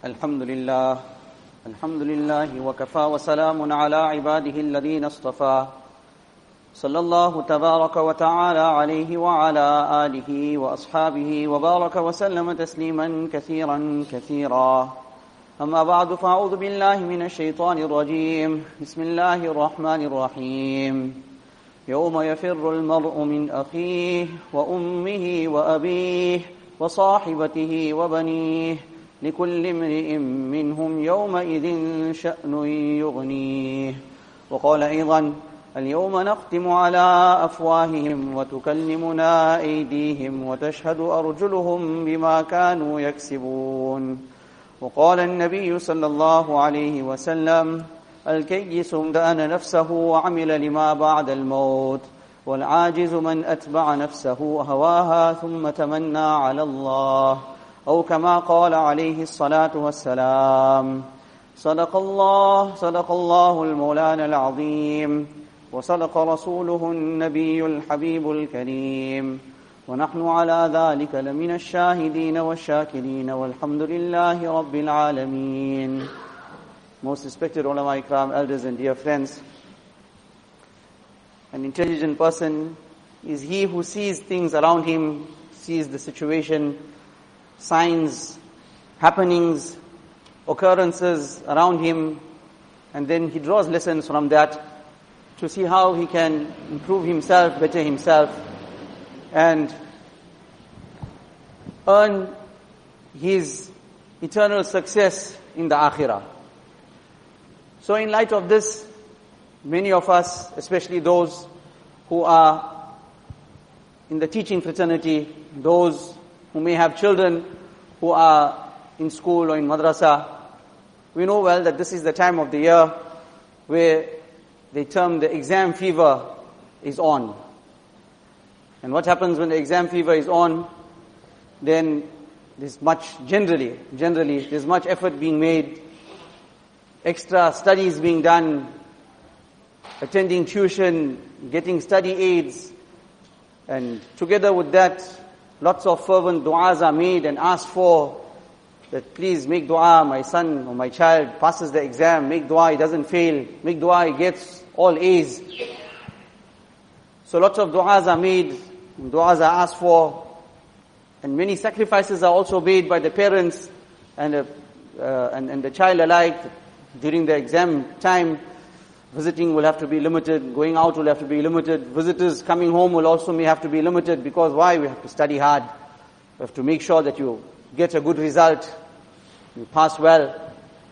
الحمد لله وكفى وسلام على عباده الذين اصطفى صلى الله تبارك وتعالى عليه وعلى آله وأصحابه وبارك وسلم تسليما كثيرا أما بعد فأعوذ بالله من الشيطان الرجيم بسم الله الرحمن الرحيم يوم يفر المرء من أخيه وأمه وأبيه وصاحبته وبنيه لكل امرئ منهم يومئذ شأن يغنيه وقال أيضا اليوم نختم على أفواههم وتكلمنا أيديهم وتشهد أرجلهم بما كانوا يكسبون وقال النبي صلى الله عليه وسلم الكيس من دان نفسه وعمل لما بعد الموت والعاجز من أتبع نفسه هواها ثم تمنى على الله أو كما قال عليه الصلاة والسلام صدق الله المولانا العظيم وصدق رسوله النبي الحبيب الكريم ونحن على ذلك لمن الشاهدين والشاكرين والحمد لله رب العالمين. Most respected ulama ikram, elders and dear friends, an intelligent person is he who sees things around him, sees the situation, signs, happenings, occurrences around him, and then he draws lessons from that to see how he can improve himself, better himself, and earn his eternal success in the akhirah. So in light of this, many of us, especially those who are in the teaching fraternity, those who may have children who are in school or in madrasa, we know well that this is the time of the year where they term the exam fever is on. And what happens when the exam fever is on? Then there's much, generally, there's much effort being made, extra studies being done, attending tuition, getting study aids, and together with that, lots of fervent du'as are made and asked for, that please make dua, my son or my child passes the exam, make dua he doesn't fail, make dua he gets all A's. So lots of du'as are made, du'as are asked for, and many sacrifices are also made by the parents and the child alike. During the exam time, visiting will have to be limited, going out will have to be limited, visitors coming home will also may have to be limited, because why? We have to study hard. We have to make sure that you get a good result, you pass well.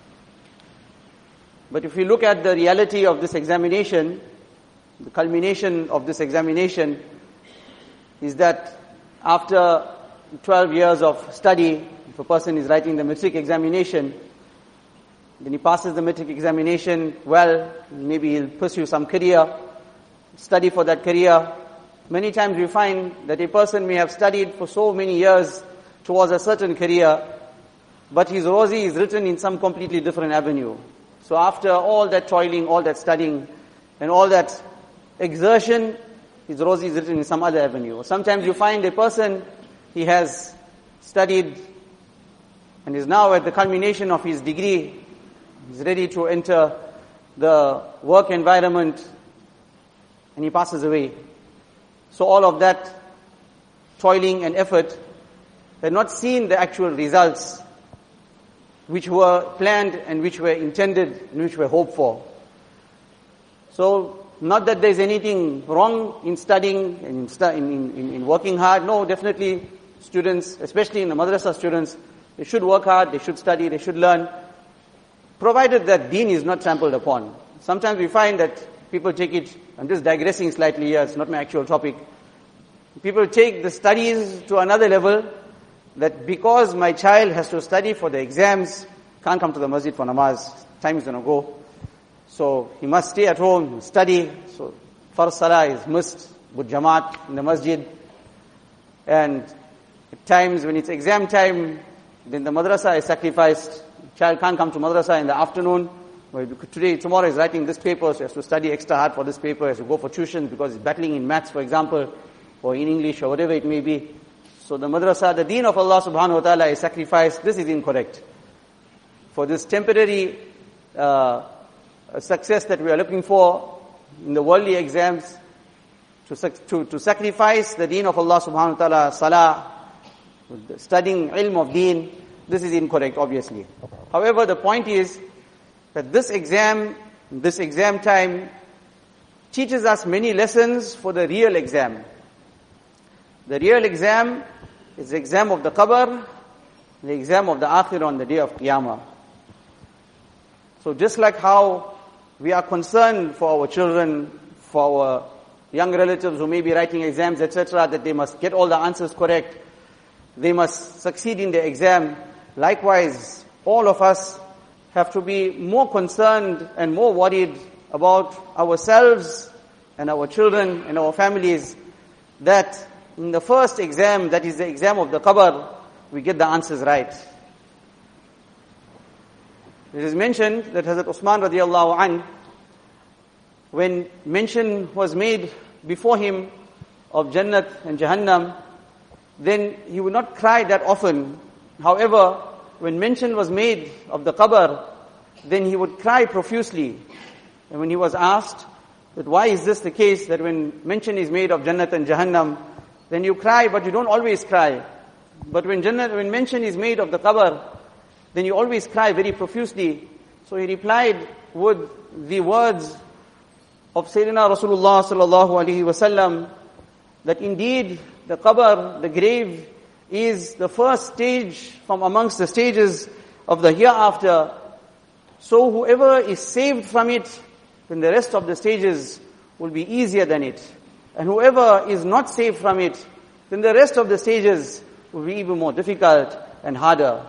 But if we look at the reality of this examination, the culmination of this examination is that after 12 years of study, if a person is writing the matric examination, then he passes the matric examination well, maybe he'll pursue some career, study for that career. Many times we find that a person may have studied for so many years towards a certain career, but his rosi is written in some completely different avenue. So after all that toiling, all that studying, and all that exertion, his rosi is written in some other avenue. Sometimes you find a person, he has studied and is now at the culmination of his degree, he's ready to enter the work environment, and he passes away. So all of that toiling and effort had not seen the actual results which were planned and which were intended and which were hoped for. So not that there's anything wrong in studying and in working hard. No, definitely students, especially in the madrasa students, they should work hard, they should study, they should learn, provided that deen is not trampled upon. Sometimes we find that people take it, I'm just digressing slightly here, it's not my actual topic. People take the studies to another level, that because my child has to study for the exams, can't come to the masjid for namaz, time is going to go. So he must stay at home, study. So first salah is missed with jamaat in the masjid. And at times when it's exam time, then the madrasa is sacrificed. Child can't come to madrasa in the afternoon. Tomorrow is writing this paper, so he has to study extra hard for this paper, he has to go for tuition because he's battling in maths, for example, or in English, or whatever it may be. So the madrasa, the deen of Allah subhanahu wa ta'ala is sacrificed. This is incorrect. for this temporary success that we are looking for in the worldly exams, to sacrifice the deen of Allah subhanahu wa ta'ala, salah, studying ilm of deen, this is incorrect, obviously. However, the point is that this exam time teaches us many lessons for the real exam. The real exam is the exam of the qabr, the exam of the akhirah on the day of Qiyamah. So just like how we are concerned for our children, for our young relatives who may be writing exams, etc., that they must get all the answers correct, they must succeed in the exam. Likewise, all of us have to be more concerned and more worried about ourselves and our children and our families, that in the first exam, that is the exam of the qabr, we get the answers right. It is mentioned that Hazrat Usman radiallahu anh, when mention was made before him of Jannat and Jahannam, then he would not cry that often. However, when mention was made of the qabr, then he would cry profusely. And when he was asked that why is this the case, that when mention is made of Jannat and Jahannam, then you cry, but you don't always cry. But when mention is made of the qabr, then you always cry very profusely. So he replied with the words of Sayyidina Rasulullah sallallahu alaihi wasallam, that indeed the qabr, the grave, is the first stage from amongst the stages of the hereafter. So whoever is saved from it, then the rest of the stages will be easier than it. And whoever is not saved from it, then the rest of the stages will be even more difficult and harder.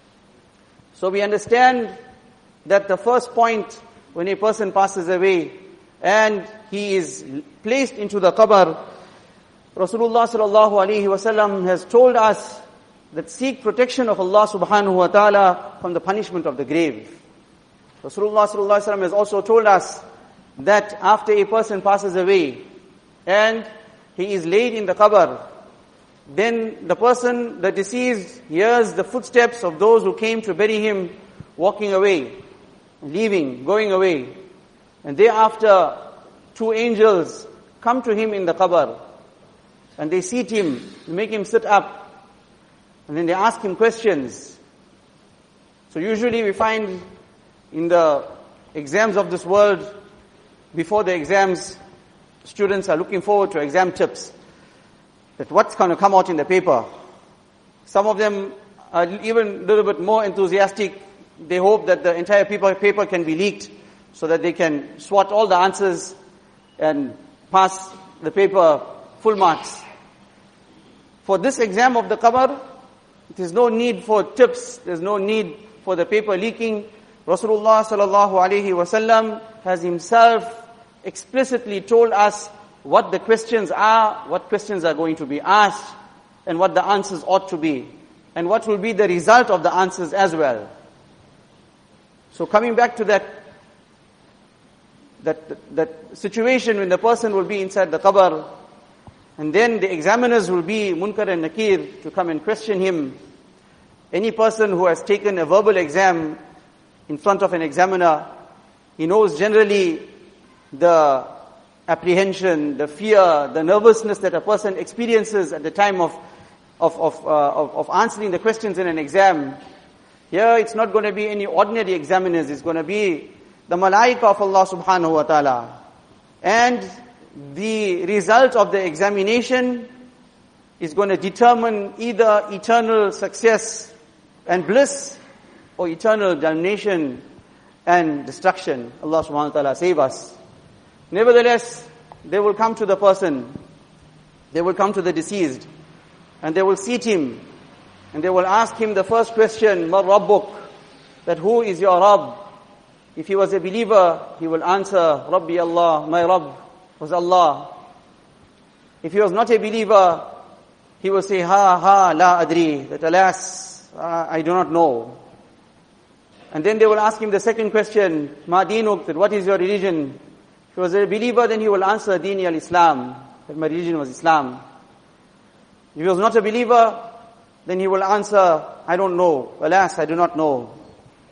So we understand that the first point, when a person passes away and he is placed into the qabr, Rasulullah sallallahu alaihi wasallam has told us that seek protection of Allah subhanahu wa ta'ala from the punishment of the grave. Rasulullah sallallahu alaihi wasallam has also told us that after a person passes away and he is laid in the qabr, then the person, the deceased, hears the footsteps of those who came to bury him walking away, leaving, going away. And thereafter, two angels come to him in the qabr, and they seat him, make him sit up, and then they ask him questions. So usually we find in the exams of this world, before the exams, students are looking forward to exam tips, that what's going to come out in the paper. Some of them are even a little bit more enthusiastic. They hope that the entire paper can be leaked so that they can swat all the answers and pass the paper full marks. For this exam of the qabr, there is no need for tips, there is no need for the paper leaking. Rasulullah sallallahu alaihi wasallam has himself explicitly told us what the questions are, what questions are going to be asked, and what the answers ought to be, and what will be the result of the answers as well. So coming back to that situation when the person will be inside the qabr, and then the examiners will be Munkar and Nakir to come and question him. Any person who has taken a verbal exam in front of an examiner, he knows generally the apprehension, the fear, the nervousness that a person experiences at the time of answering the questions in an exam. Here it's not going to be any ordinary examiners, it's going to be the malaika of Allah subhanahu wa ta'ala. And the result of the examination is going to determine either eternal success and bliss or eternal damnation and destruction. Allah subhanahu wa ta'ala save us. Nevertheless, they will come to the person, they will come to the deceased, and they will seat him, and they will ask him the first question, Ma Rabbuk, that who is your Rabb? If he was a believer, he will answer, Rabbi Allah, my Rabb was Allah. If he was not a believer, he will say, Ha, la adri, that alas, I do not know. And then they will ask him the second question, Ma dinuk, that what is your religion? If he was a believer, then he will answer, Dini al-Islam, that my religion was Islam. If he was not a believer, then he will answer, I don't know. Alas, I do not know.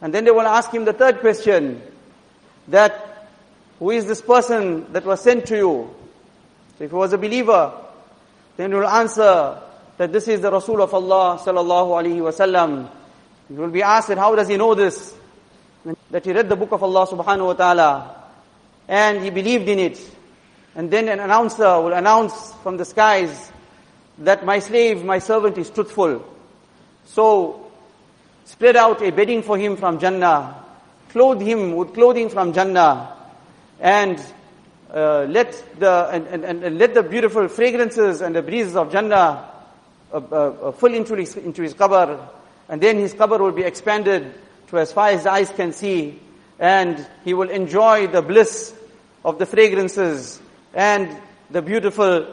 And then they will ask him the third question, that who is this person that was sent to you? So if he was a believer, then he will answer that this is the Rasul of Allah sallallahu alaihi wasallam. He will be asked that how does he know this? That he read the book of Allah subhanahu wa ta'ala and he believed in it. And then an announcer will announce from the skies that my slave, my servant is truthful. So spread out a bedding for him from Jannah, clothe him with clothing from Jannah, and let the beautiful fragrances and the breezes of Jannah fill into his qabr, and then his qabr will be expanded to as far as the eyes can see, and he will enjoy the bliss of the fragrances and the beautiful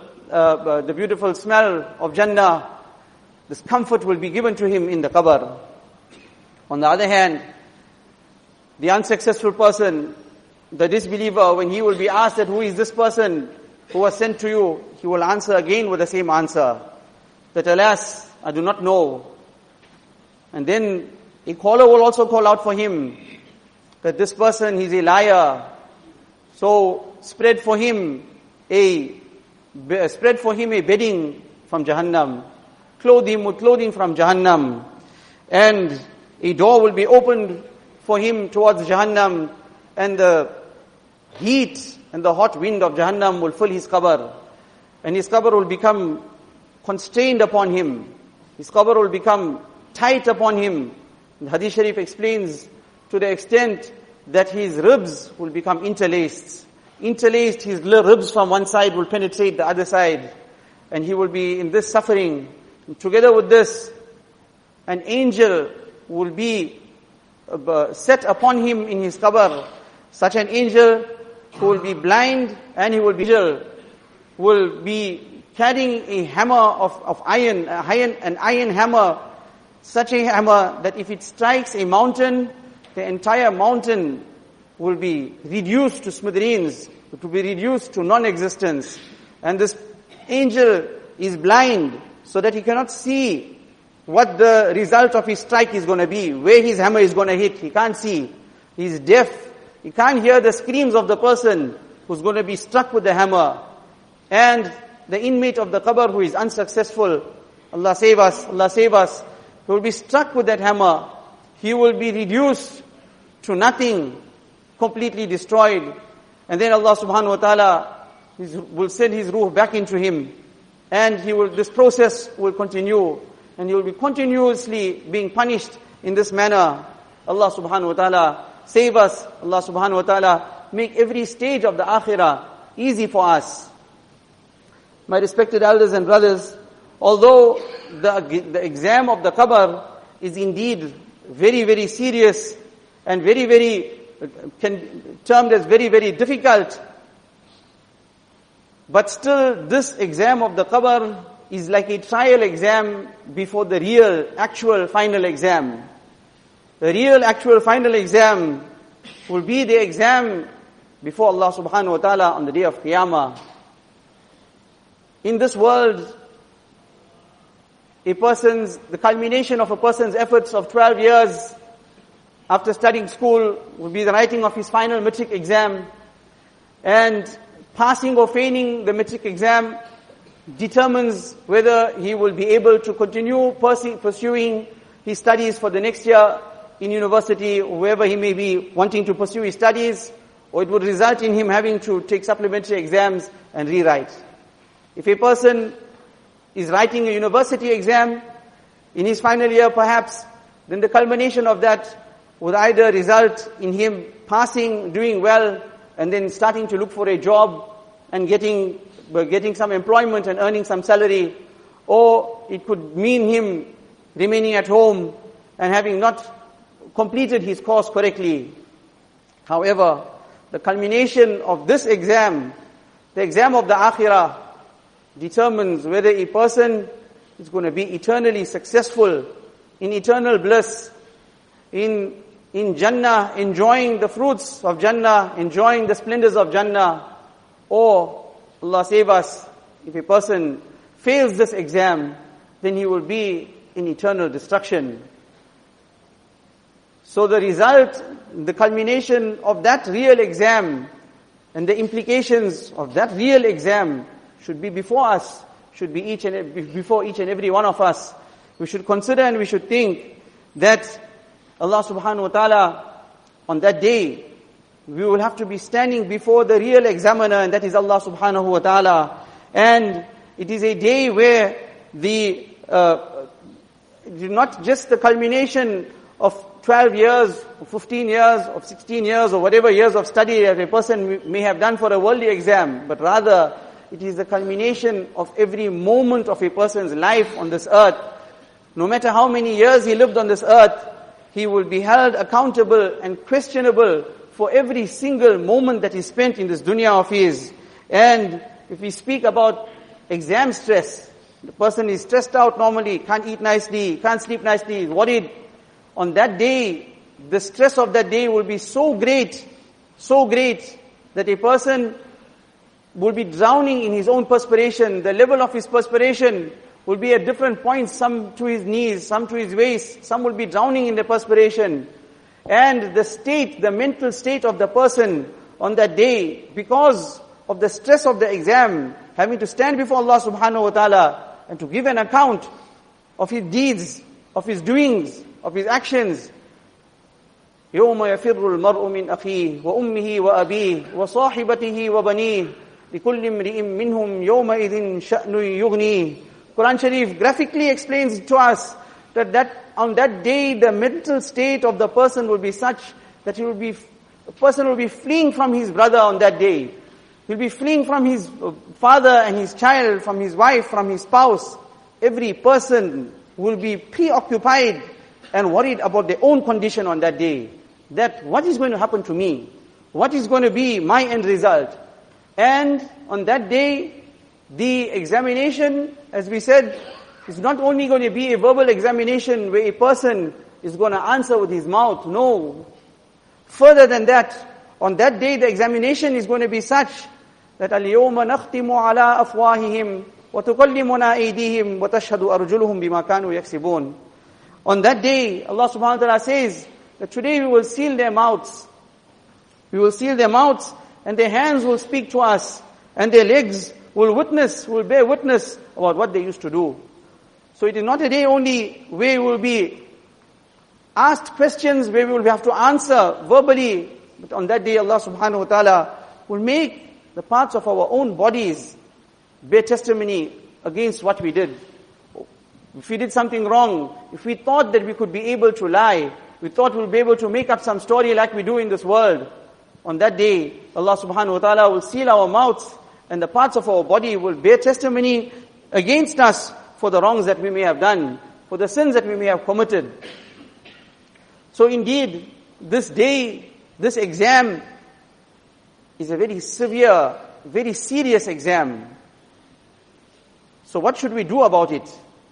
smell of Jannah. This comfort will be given to him in the qabr. On the other hand, the unsuccessful person, the disbeliever, when he will be asked that who is this person who was sent to you, he will answer again with the same answer, that alas, I do not know. And then a caller will also call out for him that this person, he's a liar. So spread for him a bedding from Jahannam, clothe him with clothing from Jahannam, and a door will be opened for him towards Jahannam, and the heat and the hot wind of Jahannam will fill his qabr, and his qabr will become constrained upon him. His qabr will become tight upon him. The Hadith Sharif explains to the extent that his ribs will become interlaced. His ribs from one side will penetrate the other side, and he will be in this suffering. And together with this, an angel will be set upon him in his qabr. Such an angel who will be blind, and he will be carrying a hammer of iron, an iron hammer, such a hammer that if it strikes a mountain, the entire mountain will be reduced to smithereens, to be reduced to non-existence. And this angel is blind, so that he cannot see what the result of his strike is going to be, where his hammer is going to hit. He can't see. He's deaf. He can't hear the screams of the person who's going to be struck with the hammer. And the inmate of the qabr who is unsuccessful, Allah save us, he will be struck with that hammer. He will be reduced to nothing, completely destroyed. And then Allah subhanahu wa ta'ala will send his ruh back into him. And this process will continue. And he will be continuously being punished in this manner. Allah subhanahu wa ta'ala save us. Allah subhanahu wa ta'ala make every stage of the akhirah easy for us. My respected elders and brothers, although the exam of the qabr is indeed very, very serious and very, very, termed as very, very difficult, but still this exam of the qabr is like a trial exam before the real, actual, final exam. The real, actual, final exam will be the exam before Allah subhanahu wa ta'ala on the day of Qiyamah. In this world, the culmination of a person's efforts of 12 years after studying school will be the writing of his final matric exam, and passing or failing the matric exam determines whether he will be able to continue pursuing his studies for the next year in university, or wherever he may be wanting to pursue his studies, or it would result in him having to take supplementary exams and rewrite. If a person is writing a university exam in his final year perhaps, then the culmination of that would either result in him passing, doing well, and then starting to look for a job and getting some employment and earning some salary, or it could mean him remaining at home and having not completed his course correctly. However, the culmination of this exam, the exam of the akhirah, determines whether a person is going to be eternally successful, in eternal bliss, in Jannah, enjoying the fruits of Jannah, enjoying the splendors of Jannah, or, Allah save us, if a person fails this exam, then he will be in eternal destruction. So the result, the culmination of that real exam and the implications of that real exam should be before us, should be before each and every one of us. We should consider and we should think that Allah subhanahu wa ta'ala, on that day, we will have to be standing before the real examiner, and that is Allah subhanahu wa ta'ala. And it is a day where not just the culmination of 12 years, or 15 years, or 16 years, or whatever years of study that a person may have done for a worldly exam, but rather it is the culmination of every moment of a person's life on this earth. No matter how many years he lived on this earth, he will be held accountable and questionable for every single moment that he spent in this dunya of his. And if we speak about exam stress, the person is stressed out normally, can't eat nicely, can't sleep nicely, is worried. On that day, the stress of that day will be so great that a person will be drowning in his own perspiration. The level of his perspiration will be at different points, some to his knees, some to his waist, some will be drowning in the perspiration. And the mental state of the person on that day, because of the stress of the exam, having to stand before Allah subhanahu wa ta'ala and to give an account of his deeds, of his doings, of his actions. يَوْمَ يَفِرُّ الْمَرْءُ مِنْ أَخِيهِ وَأُمِّهِ وَأَبِيهِ وَصَاحِبَتِهِ وَبَنِيهِ لِكُلِّ امْرِئٍ مِّنْهُمْ يَوْمَئِذٍ شَأْنٌ يُغْنِيهِ. Quran Sharif graphically explains to us that on that day the mental state of the person will be such that the person will be fleeing from his brother on that day. He'll be fleeing from his father and his child, from his wife, from his spouse. Every person will be preoccupied and worried about their own condition on that day. That what is going to happen to me? What is going to be my end result? And on that day, the examination, as we said, is not only going to be a verbal examination where a person is going to answer with his mouth. No. Further than that, on that day the examination is going to be such that الْيَوْمَ نَخْتِمُ عَلَىٰ أَفْوَاهِهِمْ وَتُكَلِّمُنَا أَيْدِيهِمْ وَتَشْهَدُ أَرْجُلُهُمْ بِمَا كَانُوا يَكْسِبُونَ. On that day, Allah subhanahu wa ta'ala says that today we will seal their mouths. We will seal their mouths and their hands will speak to us and their legs will bear witness about what they used to do. So it is not a day only where we will be asked questions, where we will have to answer verbally, but on that day Allah subhanahu wa ta'ala will make the parts of our own bodies bear testimony against what we did. If we did something wrong, if we thought that we could be able to lie, we thought we'll be able to make up some story like we do in this world, on that day Allah subhanahu wa ta'ala will seal our mouths and the parts of our body will bear testimony against us for the wrongs that we may have done, for the sins that we may have committed. So indeed, this day, this exam is a very severe, very serious exam. So what should we do about it?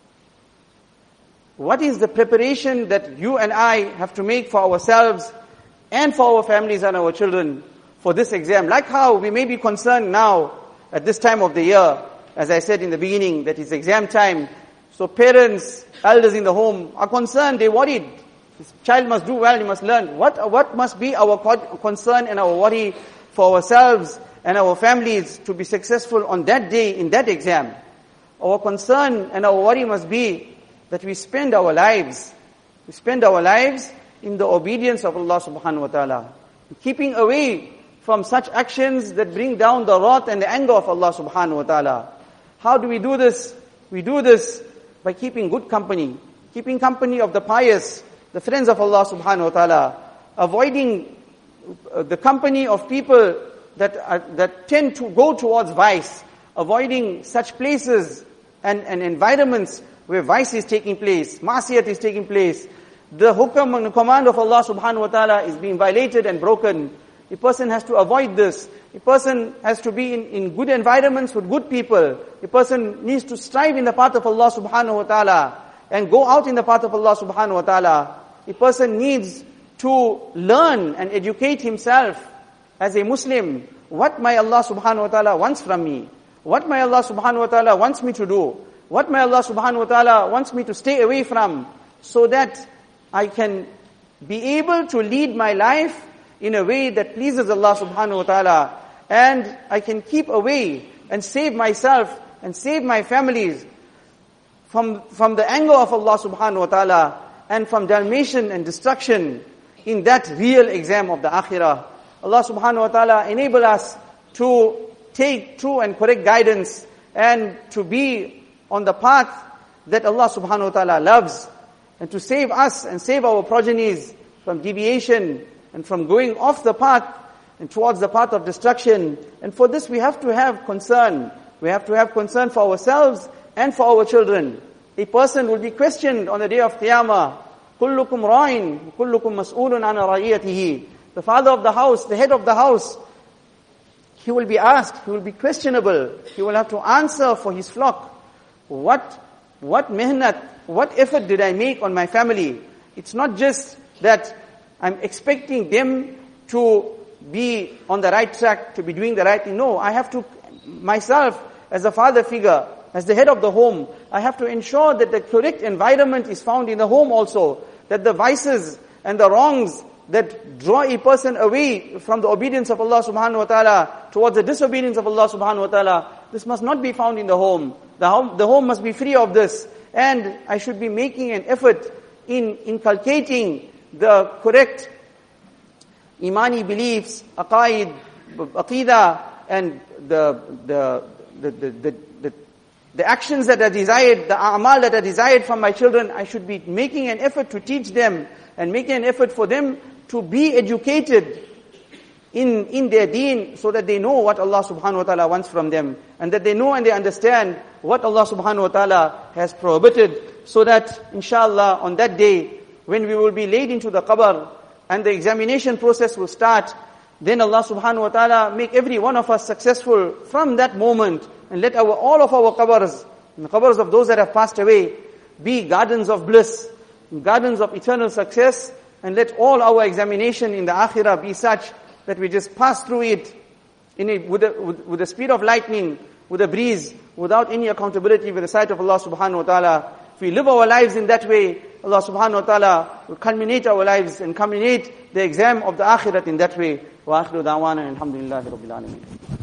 What is the preparation that you and I have to make for ourselves and for our families and our children for this exam? Like how we may be concerned now at this time of the year, as I said in the beginning, that it's exam time. So parents, elders in the home are concerned, they're worried. This child must do well, he must learn. What must be our concern and our worry for ourselves and our families to be successful on that day in that exam? Our concern and our worry must be that we spend our lives in the obedience of Allah subhanahu wa ta'ala, keeping away from such actions that bring down the wrath and the anger of Allah subhanahu wa ta'ala. How do we do this? We do this by keeping good company, keeping company of the pious, the friends of Allah subhanahu wa ta'ala, avoiding the company of people that tend to go towards vice, avoiding such places and environments where vice is taking place, ma'asiyat is taking place, the hukam and command of Allah subhanahu wa ta'ala is being violated and broken. A person has to avoid this. A person has to be in good environments with good people. A person needs to strive in the path of Allah subhanahu wa ta'ala and go out in the path of Allah subhanahu wa ta'ala. A person needs to learn and educate himself as a Muslim. What my Allah subhanahu wa ta'ala wants from me? What my Allah subhanahu wa ta'ala wants me to do? What my Allah subhanahu wa ta'ala wants me to stay away from, so that I can be able to lead my life in a way that pleases Allah subhanahu wa ta'ala, and I can keep away and save myself and save my families from the anger of Allah subhanahu wa ta'ala and from damnation and destruction in that real exam of the akhirah. Allah subhanahu wa ta'ala enable us to take true and correct guidance and to be on the path that Allah subhanahu wa ta'ala loves, and to save us and save our progenies from deviation and from going off the path and towards the path of destruction. And for this we have to have concern. We have to have concern for ourselves and for our children. A person will be questioned on the day of Qiyamah. كُلُّكُمْ رَاعٍ كُلُّكُمْ مَسْئُولٌ عَنْ رَعِيَّتِهِ. The father of the house, the head of the house, he will be asked, he will be questionable. He will have to answer for his flock. What mehnat, what effort did I make on my family? It's not just that I'm expecting them to be on the right track, to be doing the right thing. No, I have to, myself, as a father figure, as the head of the home, I have to ensure that the correct environment is found in the home also, that the vices and the wrongs that draw a person away from the obedience of Allah subhanahu wa ta'ala towards the disobedience of Allah subhanahu wa ta'ala, this must not be found in the home. The home must be free of this. And I should be making an effort in inculcating the correct imani beliefs, aqidah, and the actions that are desired, the a'mal that are desired from my children. I should be making an effort to teach them and making an effort for them to be educated in their deen, so that they know what Allah subhanahu wa ta'ala wants from them, and that they know and they understand what Allah subhanahu wa ta'ala has prohibited, so that inshallah on that day when we will be laid into the qabr and the examination process will start, then Allah subhanahu wa ta'ala make every one of us successful from that moment, and let all of our qabrs, and the qabrs of those that have passed away, be gardens of bliss, gardens of eternal success, and let all our examination in the akhirah be such that we just pass through it with the speed of lightning, with a breeze, without any accountability with the sight of Allah subhanahu wa ta'ala. If we live our lives in that way, Allah subhanahu wa ta'ala will culminate our lives and culminate the exam of the akhirat in that way. Wa akhiru da'wana alhamdulillahi rabbil alameen.